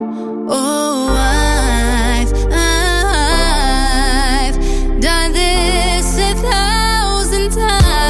Oh, I've done this 1,000 times.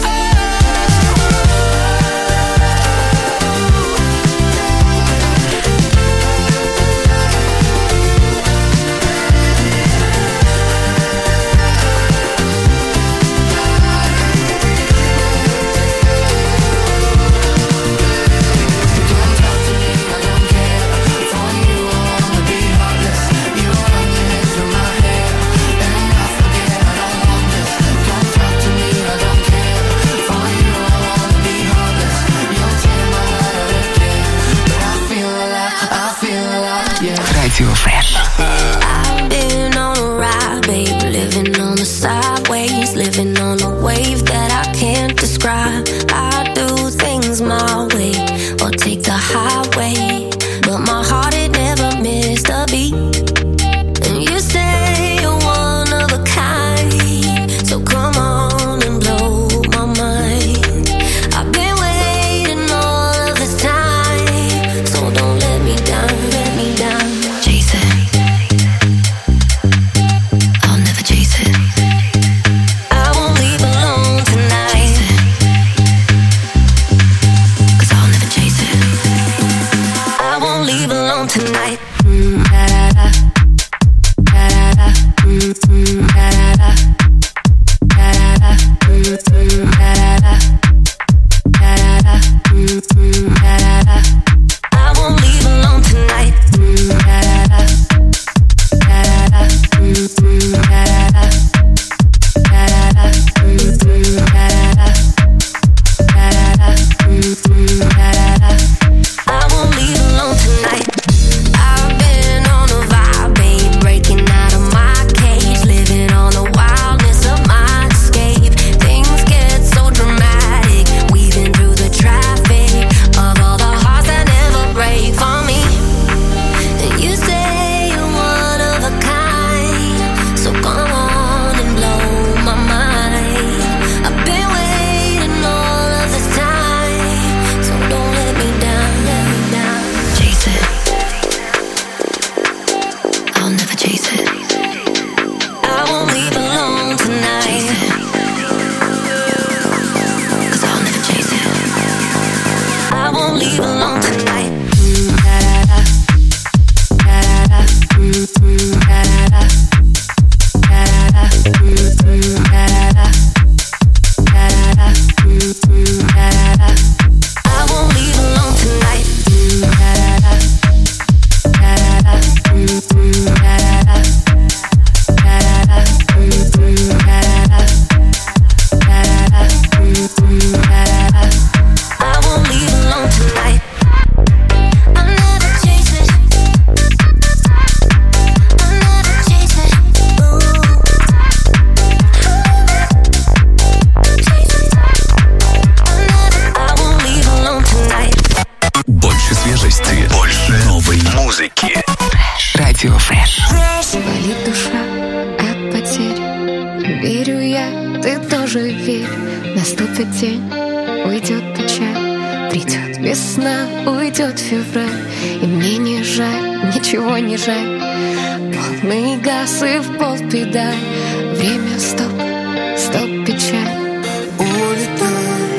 Radio Fresh. I've been on a ride, babe, living on the sideways, living on a wave that I can't describe. I do things my way, or take the highway, but my heart, it never missed a beat. And you say you're one of a kind, so come on and blow my mind. I've been waiting all of this time, so don't let me down, let me down. Tonight, da-da-da, da-da-da, da-da-da, da-da-da, da-da-da, da-da-da, da-da-da. I won't leave alone tonight. Da-da-da, da-da-da, da-da-da, da-da-da, da-da-da, da-da-da. I won't leave alone tonight. Болит душа от потерь. Верю я, ты тоже верь. Наступит день, уйдет печаль, придет весна, уйдет февраль. И мне не жаль, ничего не жаль. Полный газ и в пол педаль. Время стоп, стоп, печаль. Улетай.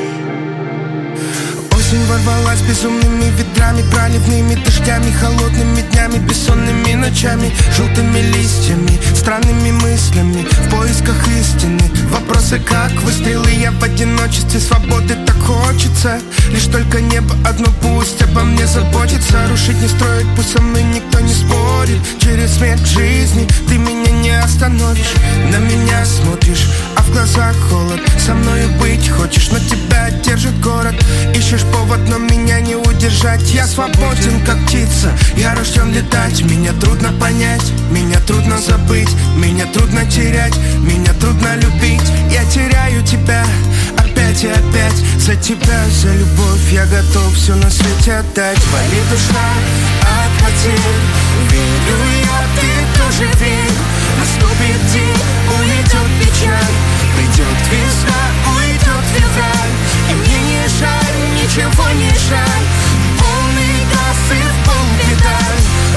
Осень ворвалась безумными ветрами, проливными дождями, холодными днями, бессонными ночами, желтыми листьями, странными мыслями, в поисках истины. Вопросы как выстрелы, я в одиночестве, свободы так хочется. Лишь только небо одно пусть обо мне заботится. Рушить не строить, пусть со мной никто не спорит. Через смерть жизни ты меня не остановишь. На меня смотришь, а в глазах холод. Со мною быть хочешь, но тебя держит город. Ищешь повод, но меня не удержать. Я свободен, как птица, я рожден летать. Меня трудно понять, меня трудно забыть, меня трудно терять, меня трудно любить. Я теряю тебя опять и опять. За тебя, за любовь я готов все на свете отдать. Болит душа от потерь. Верю я, ты тоже верь. Наступит день, уйдет печаль, придет весна, уйдет февраль. И мне не жаль, ничего не жаль. Полный газ и в пол педаль.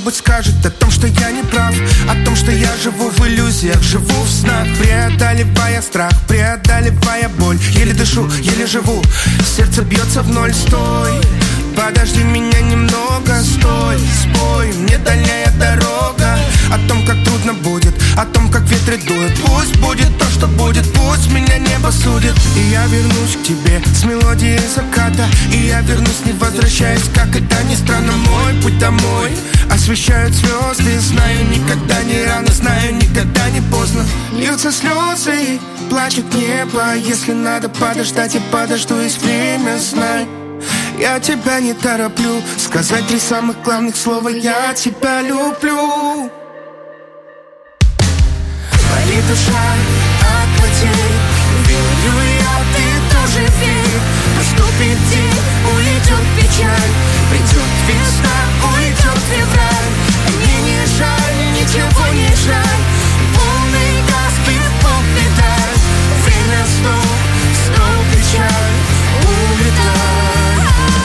кто-нибудь скажет о том, что я не прав, о том, что я живу в иллюзиях, живу в снах, преодолевая страх, преодолевая боль. Еле дышу, еле живу, сердце бьется в ноль. Стой, подожди меня немного, стой, спой мне дальняя дорога. О том, как трудно будет, о том, как ветры дуют. Пусть будет то, что будет, пусть меня небо судит. И я вернусь к тебе с мелодией заката. И я вернусь, не возвращаясь, как это ни странно. Мой путь домой освещают звезды. Знаю, никогда не рано, знаю, никогда не поздно. Льются слезы и плачет небо. Если надо подождать, я подожду, есть время, знай. Я тебя не тороплю сказать 3 самых главных слова: я тебя люблю. Болит душа от потерь, верю я, ты тоже верь. Наступит день, уйдет печаль, придет весна, уйдет февраль. Мне не жаль, ничего не жаль, полный газ, пивок, педаль. Время снова печаль, улетай.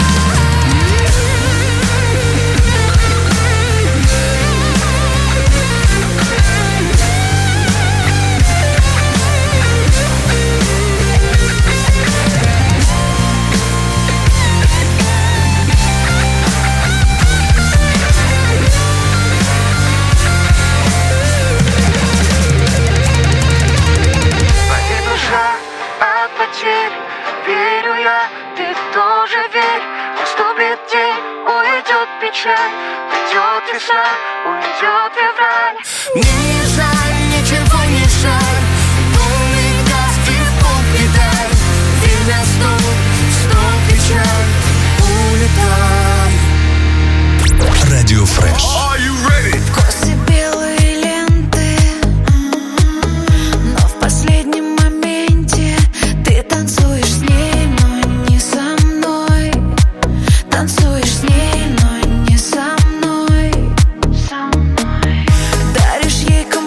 Верю я, ты тоже верь. Наступит день, уйдет печаль, придет весна, уйдет февраль. Мне не жаль, ничего не жаль, полный газ, пивок, педаль. Время снова печаль, улетай. Радио Фреш. В косе белые ленты, но в последнем моменте ты танцуешь с ней, но не со мной. Танцуешь с ней, но не со мной. Даришь ей комплименты.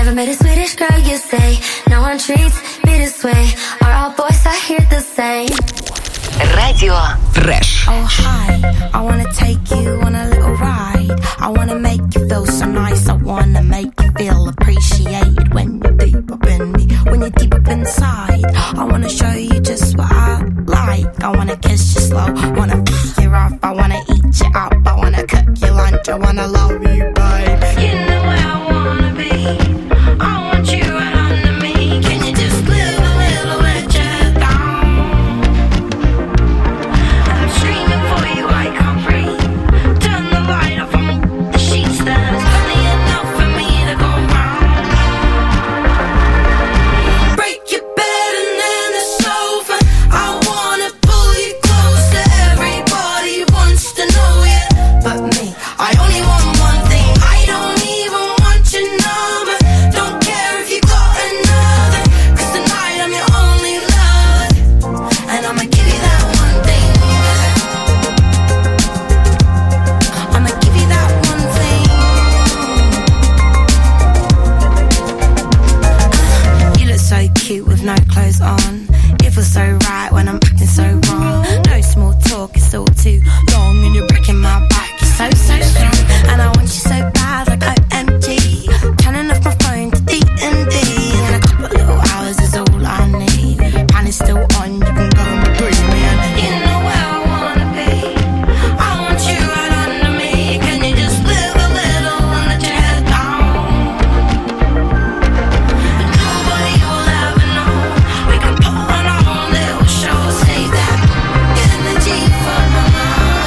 Never met a Swedish girl, you say. No one treats me this way. Are all boys I hear the same? Радио Фреш. Oh hi, I wanna take you on a little ride. I wanna make you feel so nice. I wanna make you feel appreciated when you're deep up in me, when you're deep up inside. I wanna show you just what I like. I wanna kiss you slow, wanna pick you up. I wanna eat you up, I wanna cook your lunch. I wanna love you, babe. You know where I wanna be. I want you right under me. Can you just live a little bit just down? I'm screaming for you, I can't breathe. Turn the light off on the sheets. There's plenty enough for me to go round. Break your bed and then the sofa. I wanna pull you closer. Everybody wants to know you, but me, I only want one thing. I don't even want your number. Don't care if you got another, 'cause tonight I'm your only lover, and I'ma give you that one thing. I'ma give you that one thing. You look so cute with no clothes on. It feels so right when I'm acting so wrong. No small talk, it's all too long, and you're breaking my back. You're so strong, and I want you so bad, like OMG. Turning off my phone to D&D, and a couple little hours is all I need. And it's still on, you can go and breathe me in. You know where I wanna be. I want you right under me. Can you just live a little and let your head down? And nobody will ever know. We can put on our own little show. Save that energy for my mind.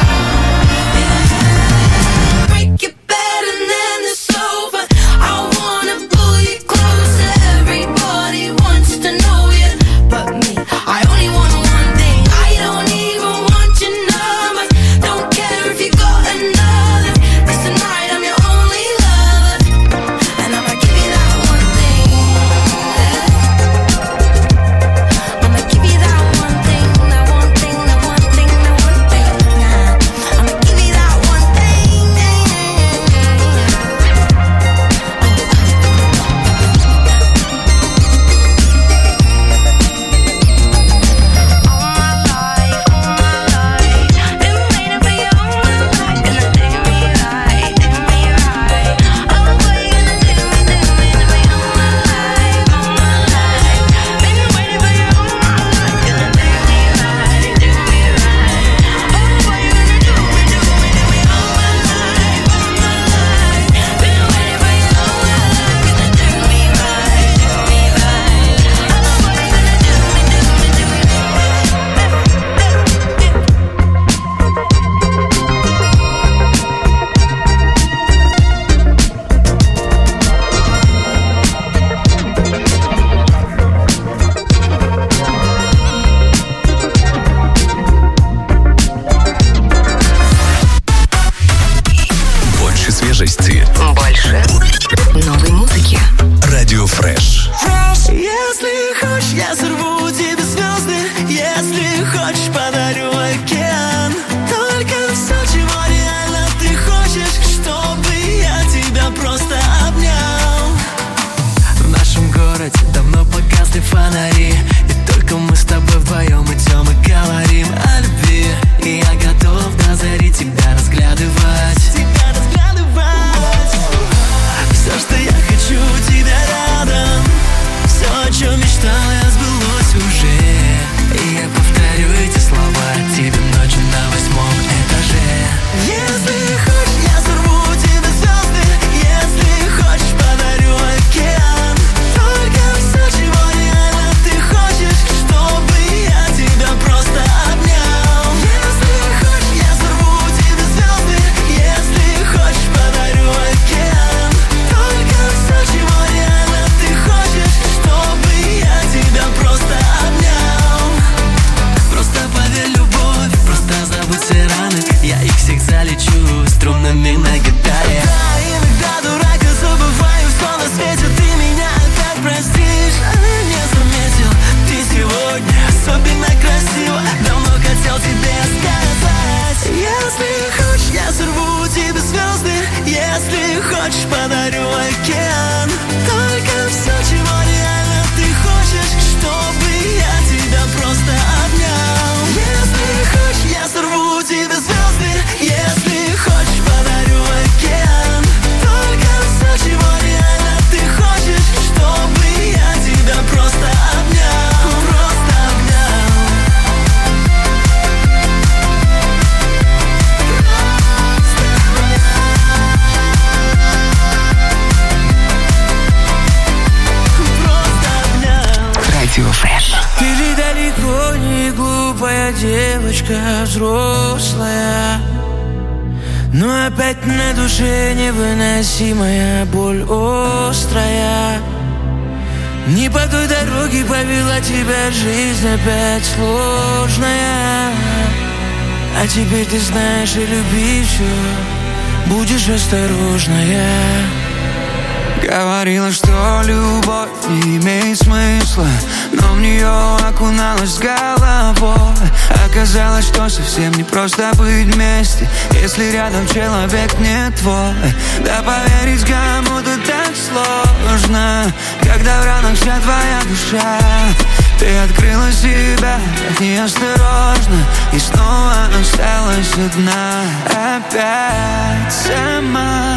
девочка взрослая, но опять на душе невыносимая боль острая. Не по той дороге повела тебя жизнь опять сложная. А теперь ты знаешь и люби все, будешь осторожная. Говорила, что любовь не имеет смысла, но в нее окуналась с головой. Оказалось, что совсем не просто быть вместе, если рядом человек не твой. Да поверить кому-то так сложно, когда в ранах вся твоя душа. Ты открыла себя так неосторожно и снова осталась одна. Опять сама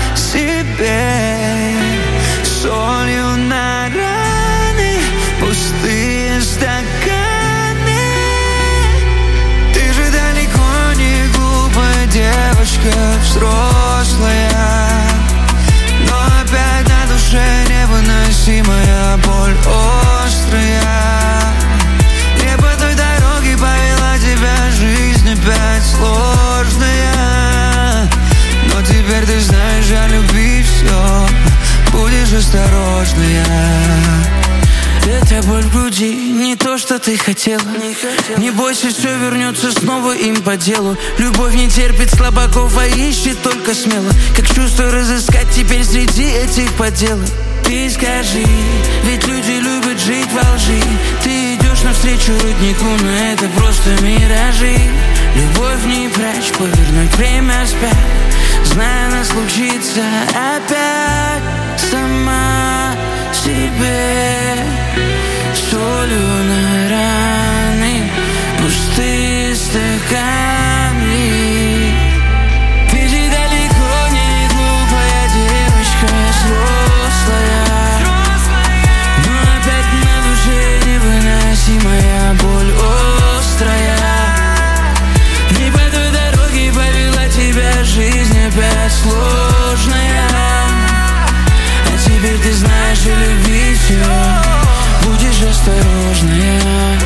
себе солью на раны, пустые стаканы. Ты же далеко не глупая девочка, взрослая, но опять на душе невыносимая боль острая. Не по той дороге повела тебя жизнь опять сложная. Но теперь ты знаешь о любви все, будешь осторожная. Эта боль в груди не то, что ты хотела. Не бойся, все вернется снова им по делу. Любовь не терпит слабаков, а ищет только смело. Как чувство разыскать теперь среди этих подделок? Ты скажи, ведь люди любят жить во лжи. Ты идешь навстречу роднику, но это просто миражи. Любовь не прячь, повернуть время вспять, зная, она случится опять. Сама себе солью на раны, пустые стаканы. Ты же далеко не глупая девочка, взрослая, но опять на душе невыносимая боль острая. Не по той дороге повела тебя жизнь опять сложная. А теперь ты знаешь и люби все, будешь осторожная.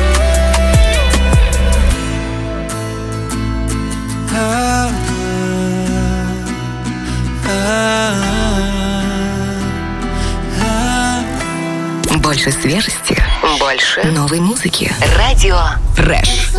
Больше свежести, больше новой музыки. Радио Фреш.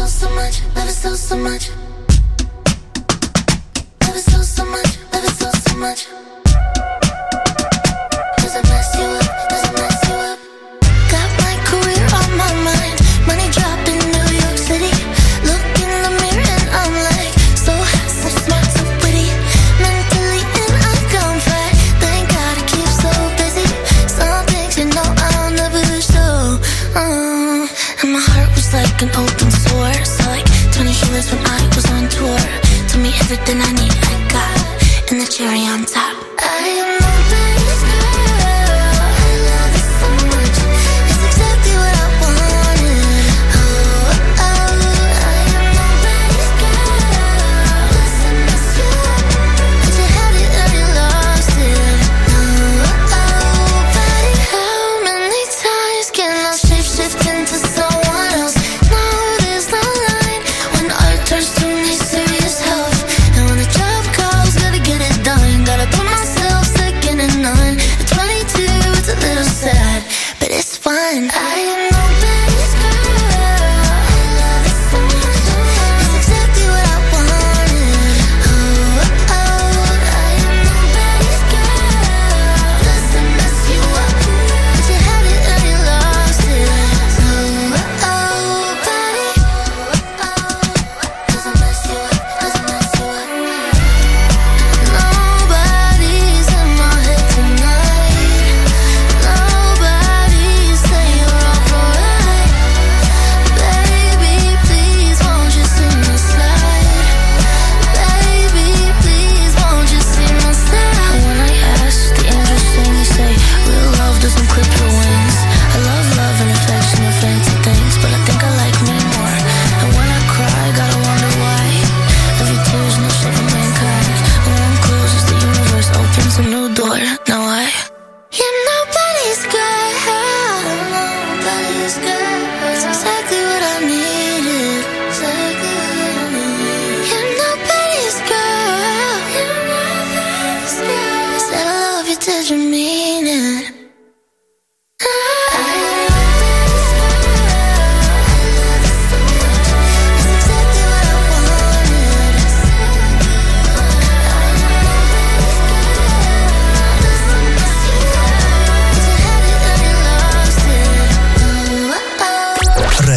An open sore, so like 20 shooters when I was on tour. Told me everything I need, I got, and the cherry on top. I am nobody's girl. I love you so much. It's exactly what I wanted. Oh, oh, I am nobody's girl. Plus I miss you, but you had it and you lost it. Oh, oh, buddy, how many times can I shift into someone else? No.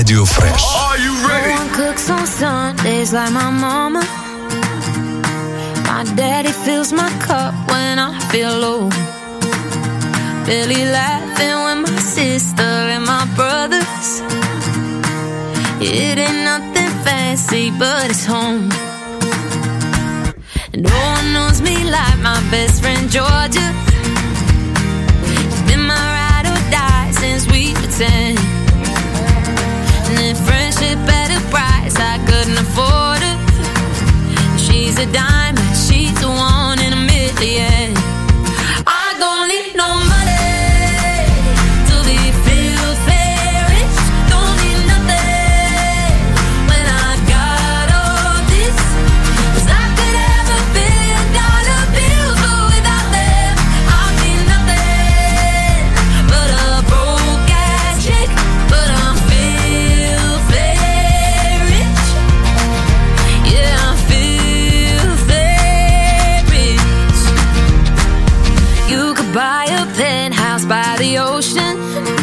Радио Фреш. No one cooks on Sundays like my mama. My daddy fills my cup when I feel low. Barely laughing with my sister and my brothers. It ain't nothing fancy, but it's home. And no one knows me like my best friend Georgia. She's been my ride or die since we were 10. And if friendship at a price I couldn't afford her. She's a diamond, she's the one in a million. I don't need no money to be filthy rich. Don't need nothing when I got all this. 'Cause I could have $1 billion bills, but without them I'd be nothing but a broke ass chick. But I'm filthy rich. Yeah, I'm filthy rich. You could buy a penthouse by the ocean,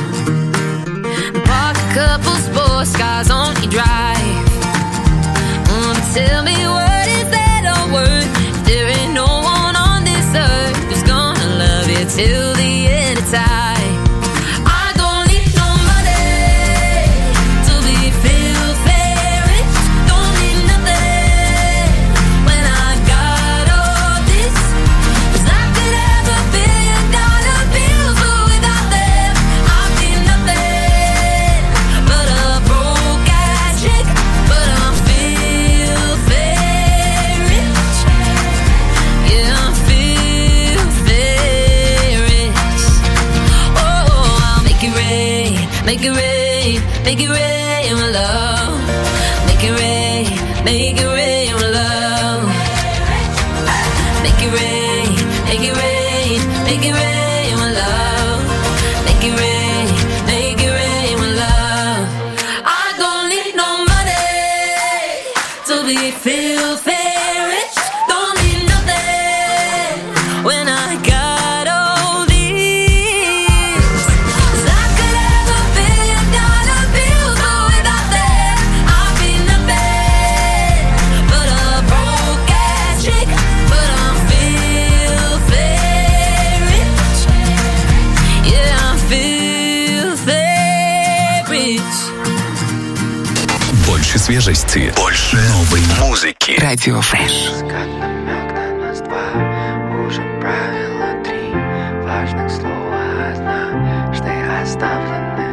park a couple sports cars on your drive. Tell me what is that all worth if there ain't no one on this earth who's gonna love you till the end of time. I don't need no money to be filthy rich. Don't need nothing when I got all this. 'Cause I could have $1 billion bills, but without them I'd be nothing but a broke ass chick. But I'm filthy rich. Yeah, I'm filthy rich. Oh, I'll make it rain, make it rain, make it rain with love. Make it rain, make it rain with love. Make it rain, make it rain, make it rain with love. Make it rain with love. I don't need no money to be filthy rich. Don't need nothing when I got all this. 'Cause I could have $1 billion bills, but without them I'd be nothing but a broke ass chick. But I'm filthy rich. Yeah, I'm filthy rich. Больше свежести, больше новой музыки. Радио Фреш. Как намек на нас два, уже правило 3. Важных слова однажды оставлены.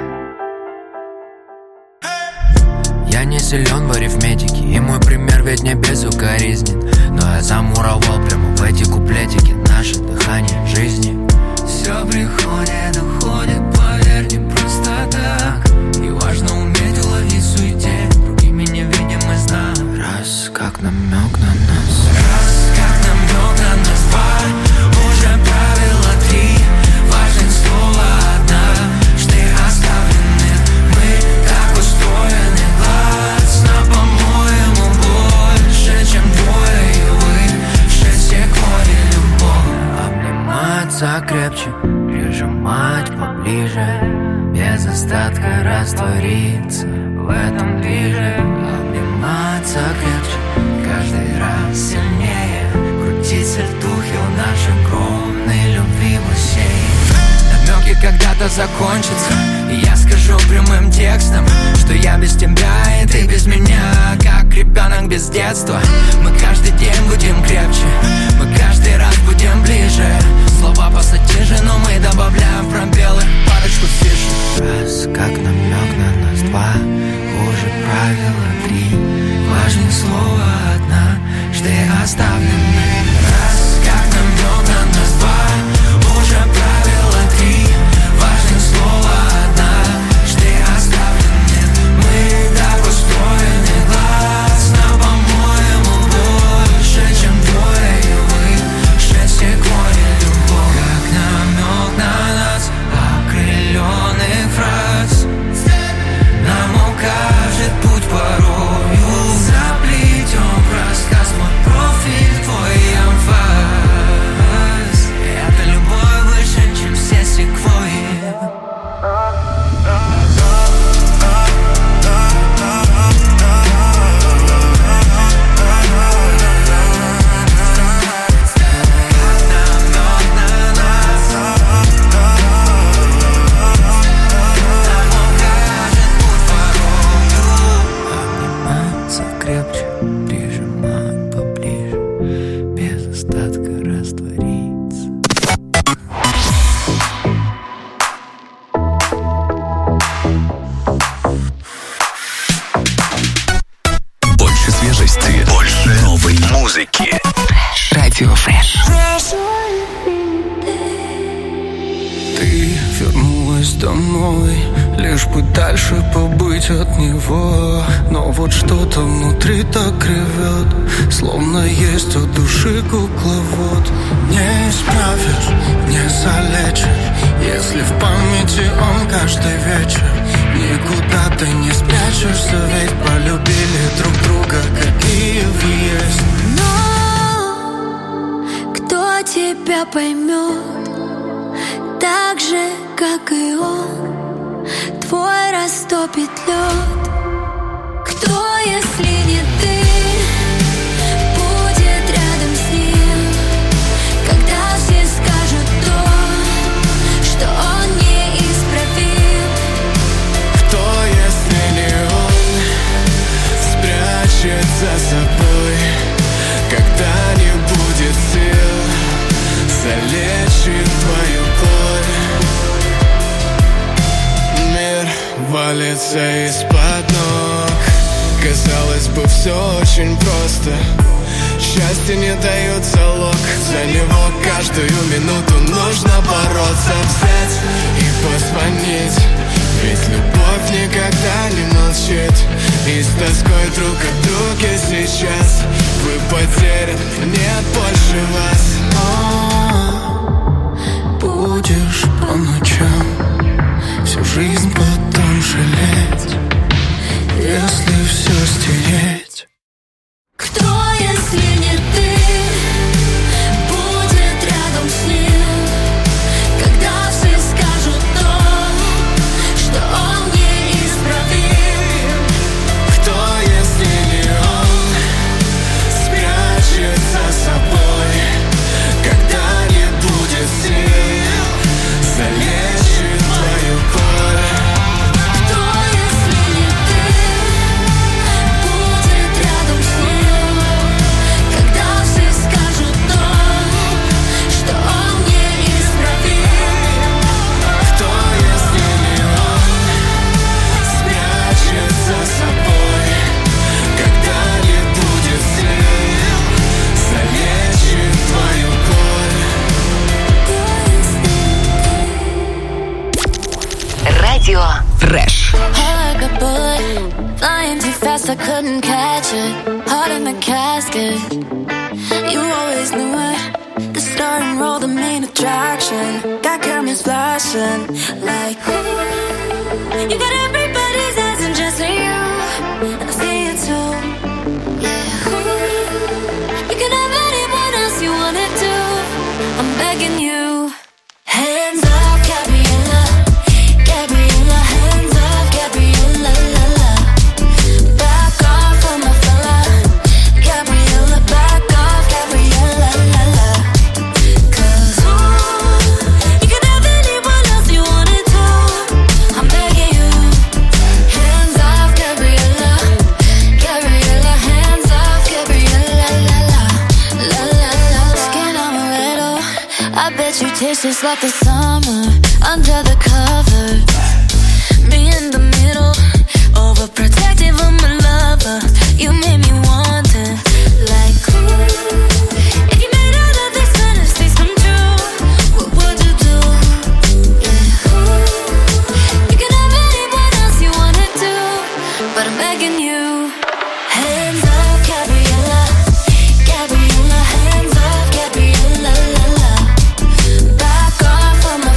Я не силен в арифметике, и мой пример ведь не безукоризнен. Но я замуровал прямо в эти куплетики наше дыхание жизни. Все приходит, уходит, поверь, не просто так. И важно уметь уловить в суете другими невидимый знак. Раз, как намек на нас. Раз, как намек на нас два, уже правило 3. Важное слово однажды оставлены. Мы так устроены, глазно, по-моему, больше, чем двое. И выше секвойи любовь. Обниматься крепче, прижимать поближе, без остатка раствориться в этом движе. Обниматься крепче, каждый раз сильнее, крутить сальтухи в нашей огромной любви бассейн. Намеки когда-то закончатся, и я скажу прямым текстом, что я без тебя и ты без меня, как ребенок без детства. Мы каждый день будем крепче, мы каждый раз будем ближе. Слова пассатижи, но мы добавляем в пробелы парочку фишек. Раз, как намек на нас два, хуже правило 3. Важное слово однажды оставлены. Раз, как намек на нас два, уже правило 3. Важное слово однажды оставлены. Мы так устроены, глазно, по-моему, больше, чем двое. И выше секвойи любовь. Как намек на Radio Fresh. Ты вернулась домой, лишь бы дальше побыть от него. Но вот что-то внутри так ревет, словно есть у души кукловод. Не исправишь, не залечишь, если в памяти он каждый вечер. Никуда ты не спрячешься, ведь полюбили друг друга, какие вы есть. Но кто тебя поймет так же, как и он, твой растопит лед. Кто, если не ты, будет рядом с ним, когда все скажут то, что он неисправим? Кто, если не он, спрячет за собой, когда не будет сил, залечит твою боль? Мир валится из-под ног, казалось бы, все очень просто. Счастье не дает залог, за него каждую минуту нужно бороться, взять и позвонить. Ведь любовь никогда не молчит, и с тоской друг от друга сейчас вы потеряны, нет больше вас. Будешь по ночам всю жизнь потом жалеть, если все стереть. Кто, если не ты, будет рядом с ним, когда все скажут то, что он неисправим? Кто, если не он, спрячет за собой, когда не будет сил, залечит твою боль? Кто, если не ты, будет рядом с ним, когда все скажут то, что он неисправим? Кто, если не он, спрячет за собой, когда не будет сил, залечит твою боль? Radio Fresh. Like a bullet, flying too fast, I couldn't catch it. Heart in the casket, you always knew it. The star and roll, the main attraction. Got cameras flashing, like ooh. You got everybody's eyes and just you, and I see it too. Yeah, ooh. You can have anyone else you wanted to. I'm begging you, hands off, Gabriella. Gabriella, hands off, Gabriella, la la. Back off of my fella. Gabriella, back off, Gabriella, la la. 'Cause you can have anyone else you wanted to. I'm begging you, hands off, Gabriella. Gabriella, hands off, Gabriella, la la. La la la. Skin on a little, I bet you taste just like the summer under the covers. Me in the middle, overprotective of my lover. You made me want it, like ooh. If you made all of these fantasies come true, what would you do? Yeah, ooh. You can have anyone else you wanted to, but I'm begging you, hands off, Gabriella. Gabriella, hands off, Gabriella, la la. Back off of my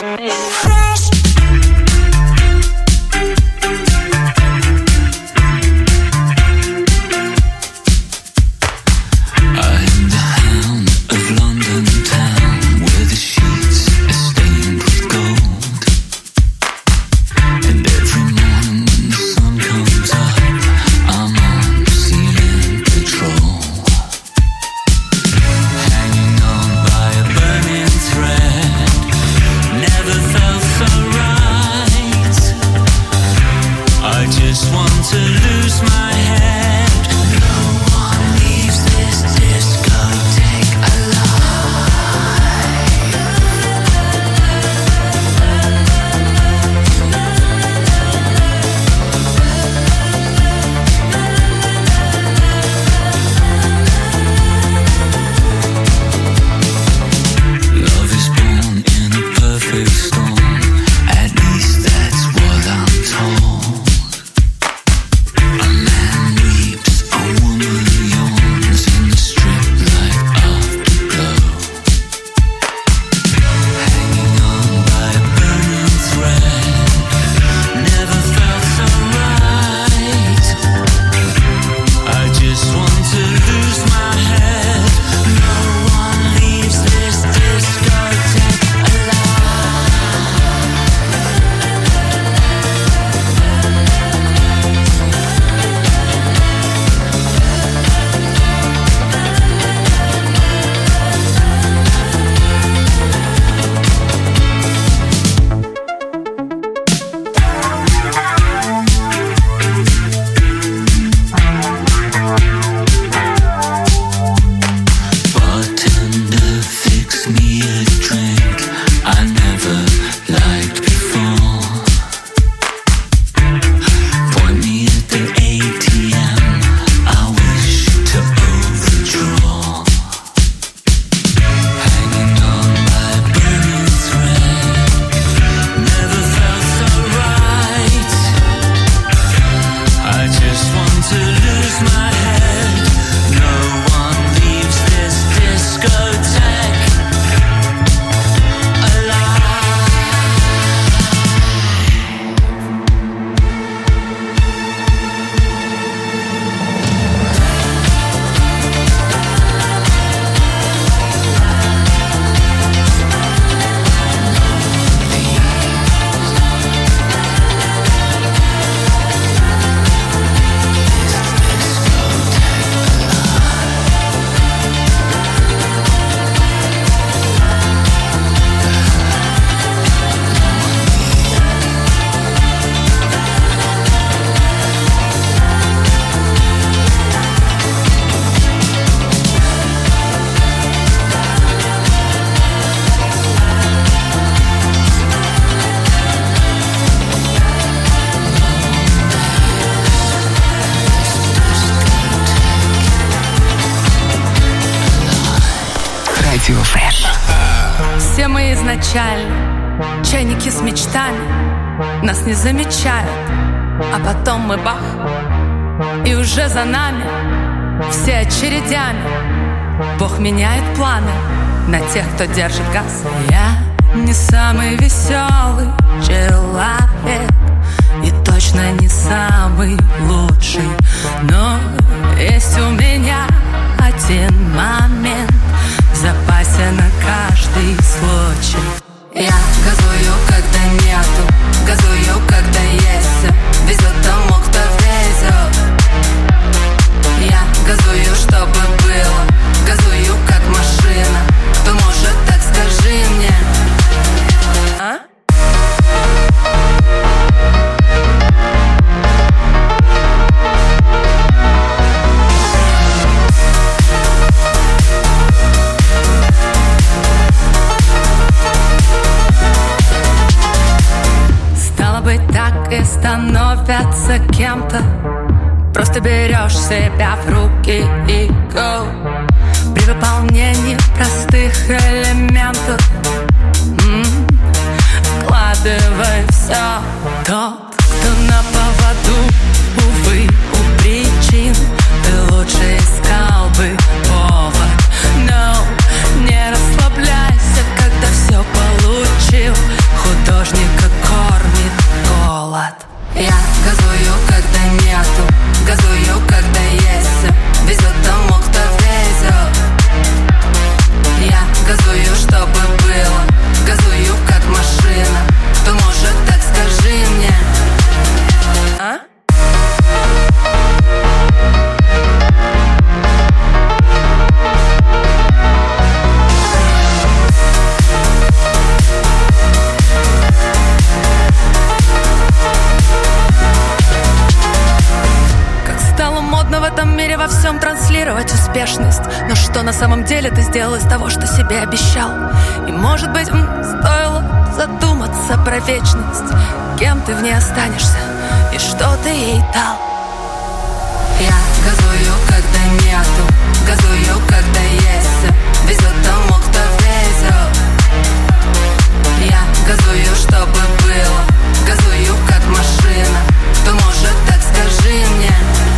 Радио Фреш. Все мы изначально чайники с мечтами, нас не замечают, а потом мы бах, и уже за нами все очередями. Бог меняет планы на тех, кто держит газ. Я не самый веселый человек и точно не самый лучший, но есть у меня один момент в запасе на каждый случай. Я газую, когда нету, газую, когда есть. Везет тому, кто везет. Я газую, чтобы было, газую, как машина. Кто может, так скажи мне. А? Стало быть, так и становятся кем-то. Просто берешь себя в руки и go. При выполнении простых элементов вкладывай все. Тот, кто на поводу, увы, у причин, ты лучше искал бы повод. Но не расслабляйся, когда все получил. деле ты сделал из того, что себе обещал. И может быть, стоило задуматься про вечность. Кем ты в ней останешься и что ты ей дал? Я газую, когда нету, газую, когда есть. Везет тому, кто везет. Я газую, чтобы было, газую, как машина. Кто может, так скажи мне.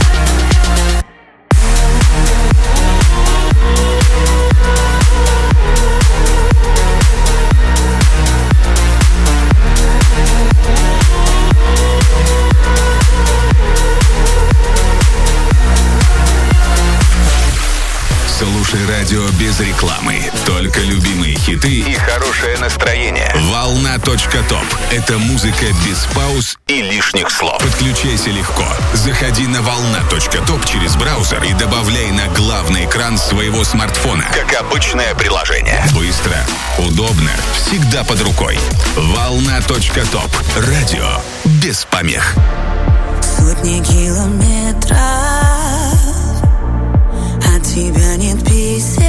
Слушай радио без рекламы. Только любимые хиты и хорошее настроение. Волна.топ. Это музыка без пауз и лишних слов. Подключайся легко. Заходи на волна.топ через браузер и добавляй на главный экран своего смартфона. Как обычное приложение. Быстро, удобно, всегда под рукой. Волна.топ. Радио без помех. Сотни километров, от тебя нет писем.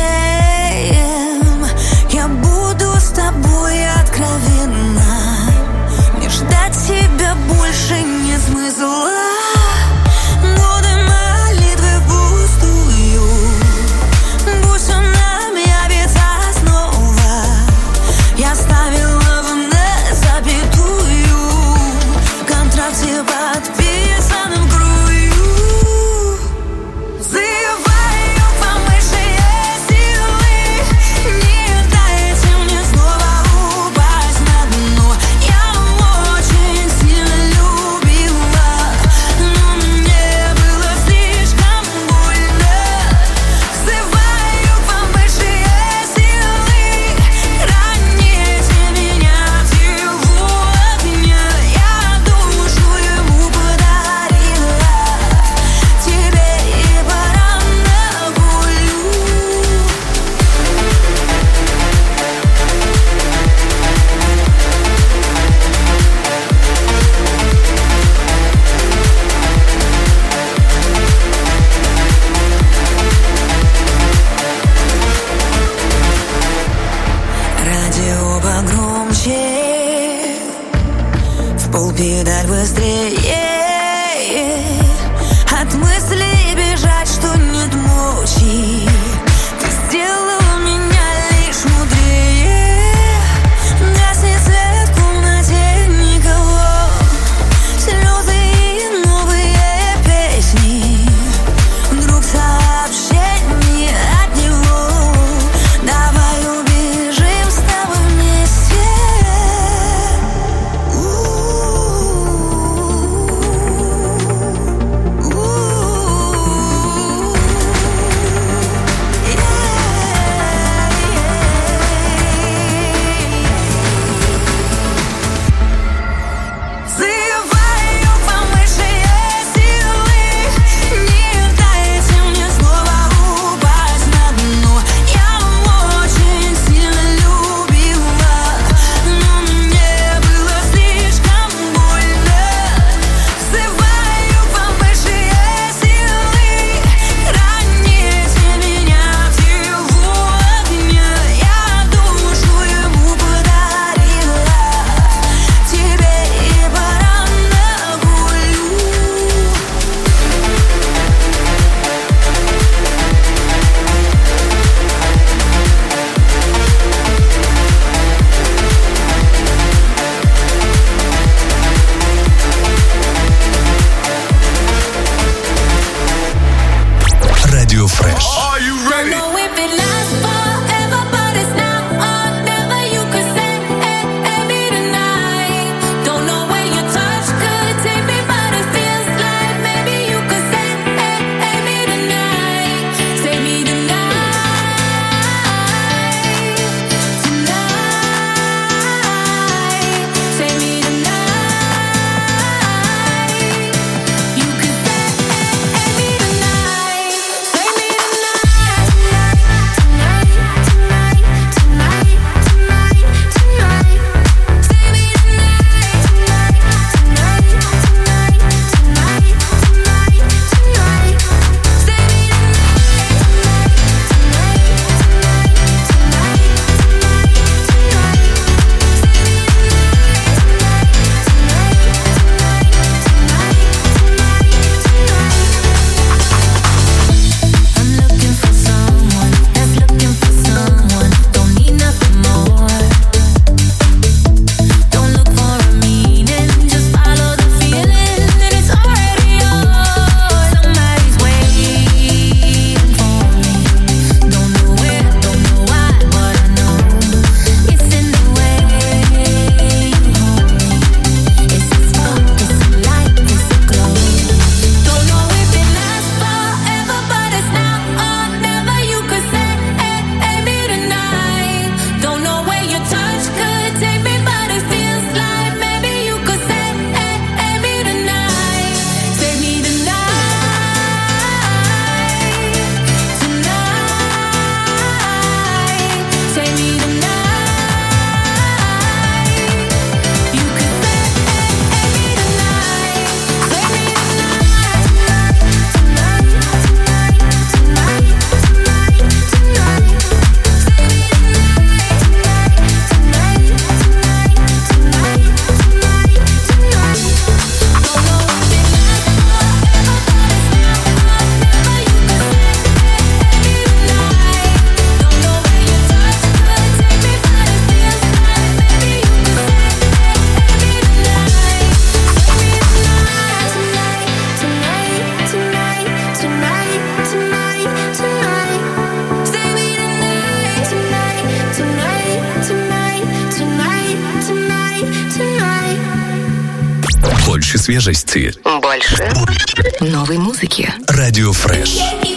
Я буду с тобой откровенна. Не ждать тебя больше нет смысла. Годы молитвы впустую. Пусть он нам явится снова. Я ставила на запятую. В контракте подписанном крую. Педаль быстрее. От мыслей бежать, что нет мочи. Ты сделал меня лишь мудрее. Гаснет свет в комнате, никого. Слезы и новые песни. Вдруг сообщение от него. Давай убежим с тобой вместе. 106,7 Больше свежести. Больше новой музыки. Радио Фреш.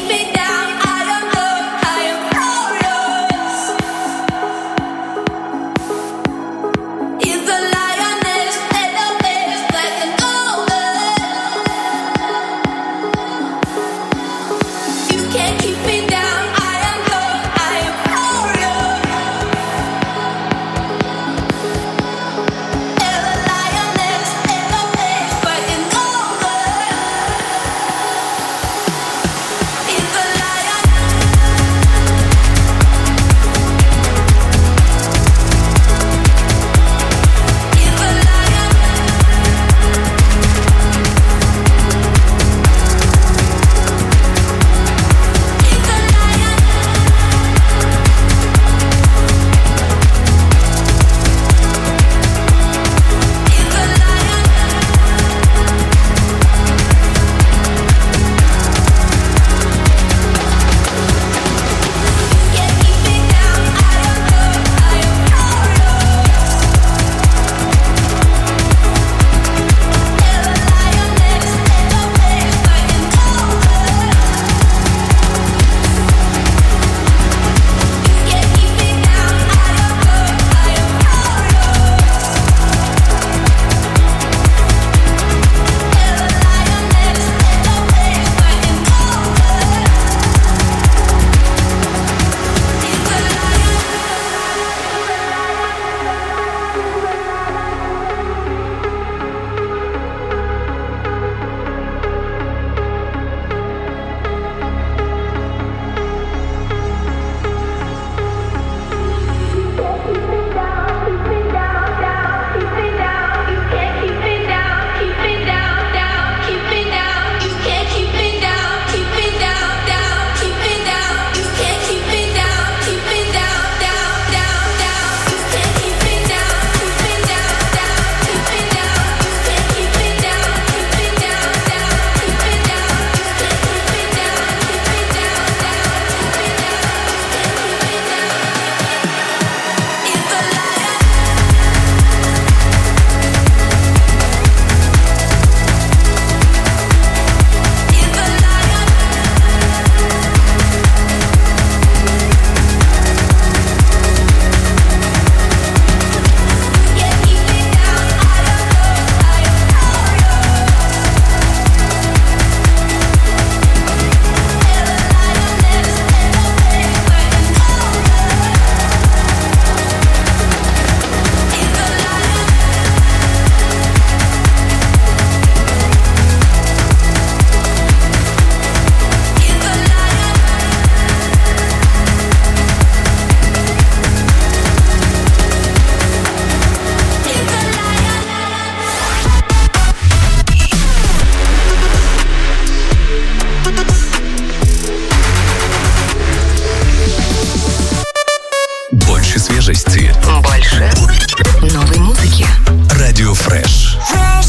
свежести. Больше новой музыки. Радио Фреш.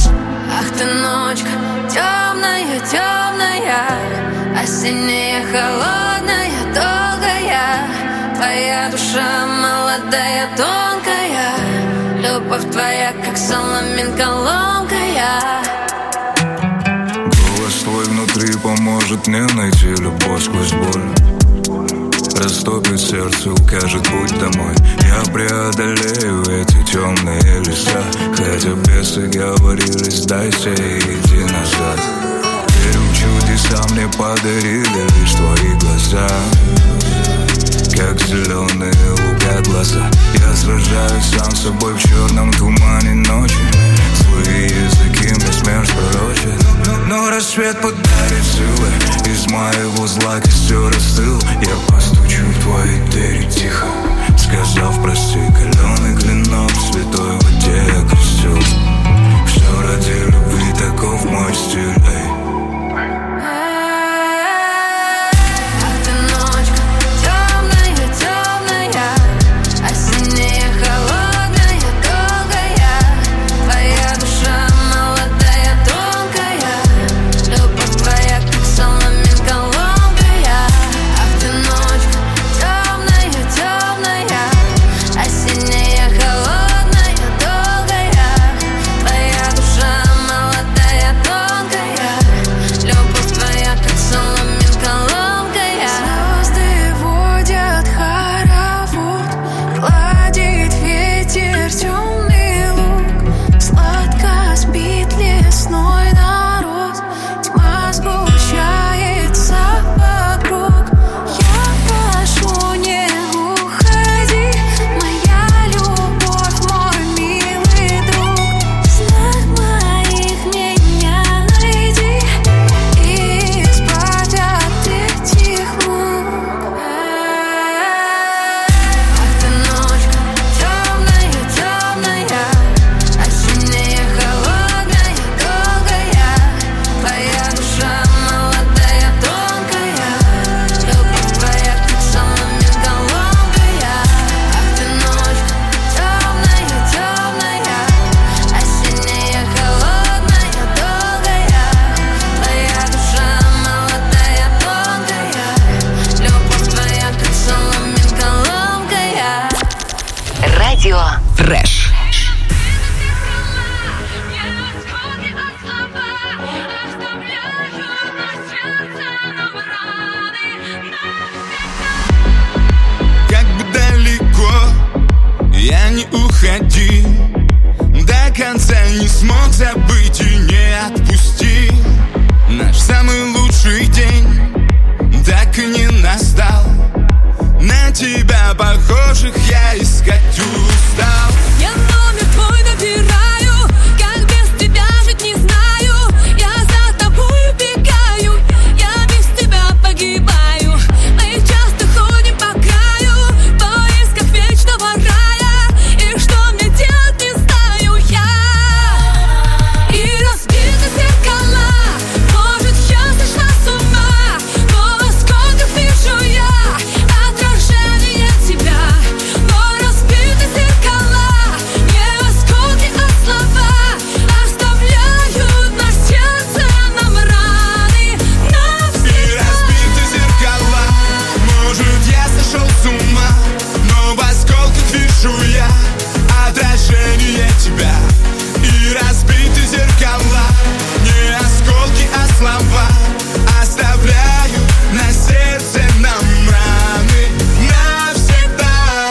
Ах ты ночка, темная, темная, осенняя, холодная, долгая. Твоя душа молодая, тонкая, любовь твоя, как соломинка ломкая. Голос твой внутри поможет мне найти любовь сквозь боль. Растопит сердце, укажет путь домой. Я преодолею эти темные леса, хотя бесы говорили, сдайся и иди назад. Верю в чудеса, мне подарили лишь твои глаза, как зеленые луга глаза. Я сражаюсь сам с собой в черном тумане ночи. Свои языки мне смерть пророчит, но рассвет подарит силы. Из моего зла костер остыл. Я постучу в твои двери тихо, сказав прости. Каленый клинок в святой воде я крестил. Все ради любви, таков мой стиль, эй. Осенняя, конца не смог забыть и не отпустил. Наш самый лучший день так и не настал. На тебя похожих я искать устал. Я номер твой набираю, как без тебя жить не знаю. Я за тобой убегаю, я без тебя погибаю. Мы часто ходим по краю, в поисках вечного рая. И что мне делать, не знаю я. И разбиты зеркала, может, я сошла с ума, но во сколько вижу я отражение тебя. Но разбиты зеркала, не осколки, а слова оставляют на сердце нам раны навсегда. И разбиты зеркала, может, я сошел с ума, но в осколках вижу я отражение тебя. И разбиты зеркала, не осколки, а слова оставляют на сердце нам раны навсегда.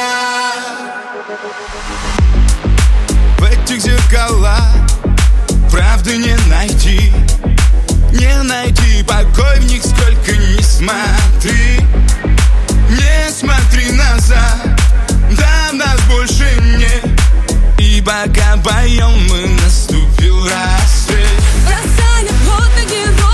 В этих зеркалах правды не найти, не найти покой в них, сколько ни смотри. Не смотри назад, там нас больше нет. И пока поем мы, наступил рассвет. Бросая под ноги